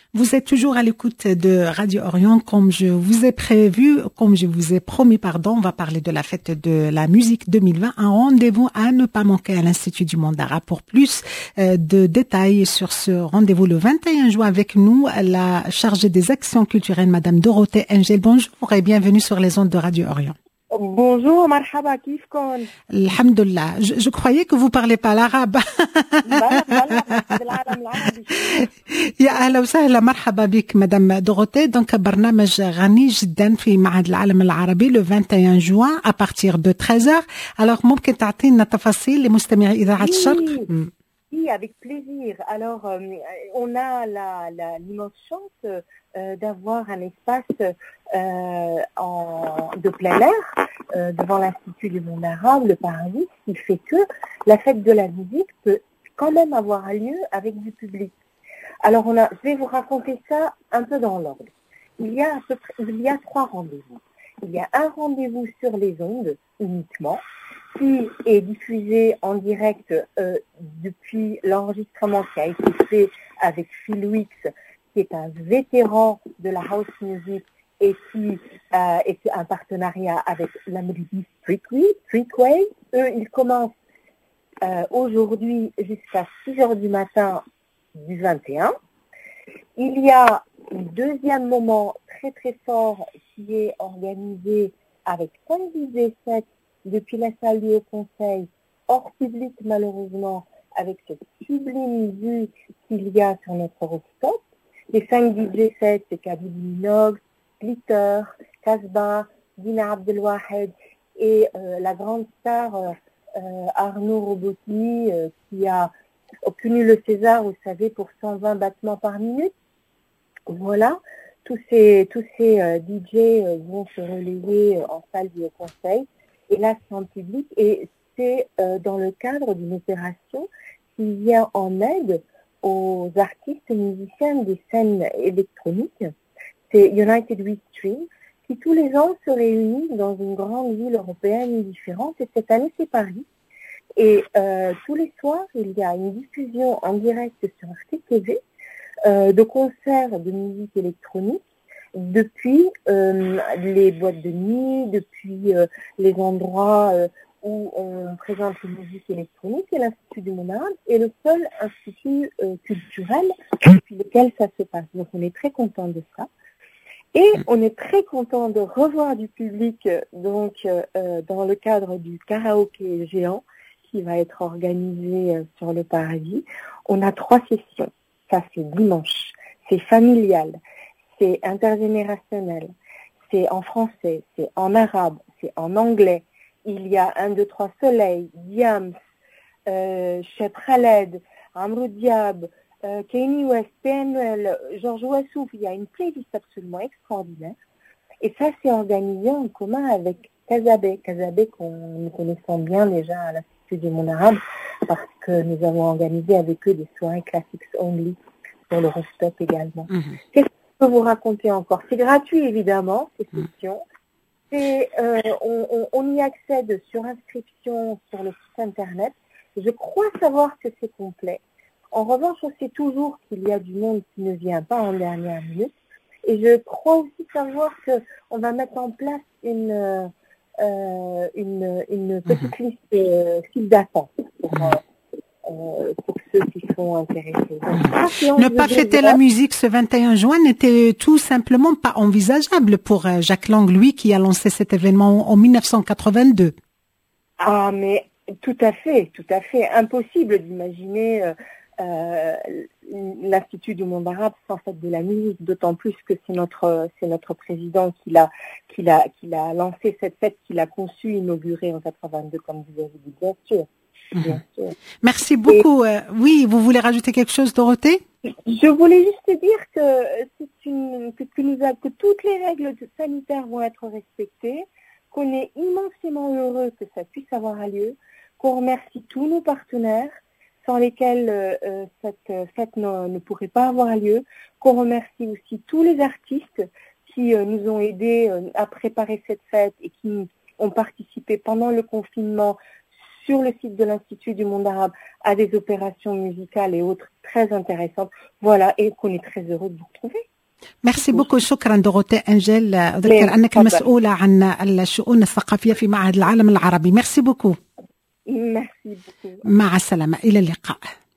Vous êtes toujours à l'écoute de Radio Orient, comme je vous ai promis, on va parler de la fête de la musique 2020, un rendez-vous à ne pas manquer à l'Institut du monde arabe. Pour plus de détails sur ce rendez-vous le 21 juin avec nous, la chargée des actions culturelles, Madame Dorothée Engel. Bonjour et bienvenue sur les ondes de Radio Orient. Bonjour, marhaba, kifkon. Alhamdulillah. Je croyais que vous parlez pas l'arabe. يا أهلا وسهلا مرحبا بك مدام دorothée. Donc برنامج غني جدا في معهد العالم العربي le 21 juin à partir de 13h. Alors ممكن تعطينا تفاصيل لمستمعي إذاعة الشرق؟ Oui, avec plaisir. Alors, on a l'immense chance d'avoir un espace de plein air devant l'Institut du monde arabe, le Paradis, ce qui fait que la fête de la musique peut quand même avoir lieu avec du public. Alors, je vais vous raconter ça un peu dans l'ordre. Il y a 3 rendez-vous. Il y a un rendez-vous sur les ondes uniquement, qui est diffusé en direct depuis l'enregistrement qui a été fait avec Phil Weeks, qui est un vétéran de la house music et qui est un partenariat avec la Melody Streetway. Eux, ils commencent aujourd'hui jusqu'à 6h du matin du 21. Il y a un deuxième moment très très fort qui est organisé avec 5 DJ sets depuis la salle du Haut-Conseil, hors public malheureusement, avec cette sublime vue qu'il y a sur notre rooftop. Les 5 DJ sets, c'est Khabib Minogue, Glitter, Casbah, Dina Abdelwahed et la grande star Arnaud Robotny qui a obtenu le César, vous savez, pour 120 battements par minute. Voilà, tous ces DJ vont se relayer en salle du Haut-Conseil. Et là, c'est en public et c'est dans le cadre d'une opération qui vient en aide aux artistes et musiciens des scènes électroniques. C'est United We Stream qui tous les ans se réunit dans une grande ville européenne différente et cette année c'est Paris. Et tous les soirs, il y a une diffusion en direct sur Arte TV de concerts de musique électronique depuis les boîtes de nuit, depuis les endroits où on présente la musique électronique, et l'Institut du monde arabe est le seul institut culturel depuis lequel ça se passe. Donc on est très content de ça. Et on est très content de revoir du public donc dans le cadre du karaoké géant qui va être organisé sur le Paradis. On a 3 sessions. Ça c'est dimanche, c'est familial, c'est intergénérationnel, c'est en français, c'est en arabe, c'est en anglais. Il y a 1, 2, 3 Soleil, Diams, Cheb Khaled, Amrou Diab, Kanye West, PNL, Georges Wassouf. Il y a une playlist absolument extraordinaire. Et ça, c'est organisé en commun avec Kazabé qu'on nous connaissons bien déjà à l'Institut du monde arabe parce que nous avons organisé avec eux des soirées classiques only sur le rooftop également. Qu'est-ce que je peux vous raconter encore? C'est gratuit évidemment, ces sessions. On y accède sur inscription sur le site internet. Je crois savoir que c'est complet. En revanche, on sait toujours qu'il y a du monde qui ne vient pas en dernière minute. Et je crois aussi savoir qu'on va mettre en place une petite liste file d'attente pour ceux qui sont intéressés. Donc, ne pas fêter la musique ce 21 juin n'était tout simplement pas envisageable pour Jacques Lang, lui, qui a lancé cet événement en 1982. Ah, mais tout à fait. Impossible d'imaginer l'Institut du monde arabe sans fête de la musique, d'autant plus que c'est notre président qui l'a lancé cette fête, qui l'a conçue, inaugurée en 82, comme vous avez dit, bien sûr. Bien sûr. Merci beaucoup. Oui, vous voulez rajouter quelque chose, Dorothée? Je voulais juste dire que toutes les règles sanitaires vont être respectées, qu'on est immensément heureux que ça puisse avoir lieu, qu'on remercie tous nos partenaires sans lesquels cette fête ne pourrait pas avoir lieu, qu'on remercie aussi tous les artistes qui nous ont aidés à préparer cette fête et qui ont participé pendant le confinement sur le site de l'Institut du monde arabe à des opérations musicales et autres très intéressantes. Voilà, et qu'on est très heureux de vous retrouver. Merci beaucoup. شكرا دorothée Angel. أذكر أنك المسؤولة عن الشؤون الثقافية في معهد العالم العربي. Merci beaucoup. Merci beaucoup. مع السلامة. إلى اللقاء.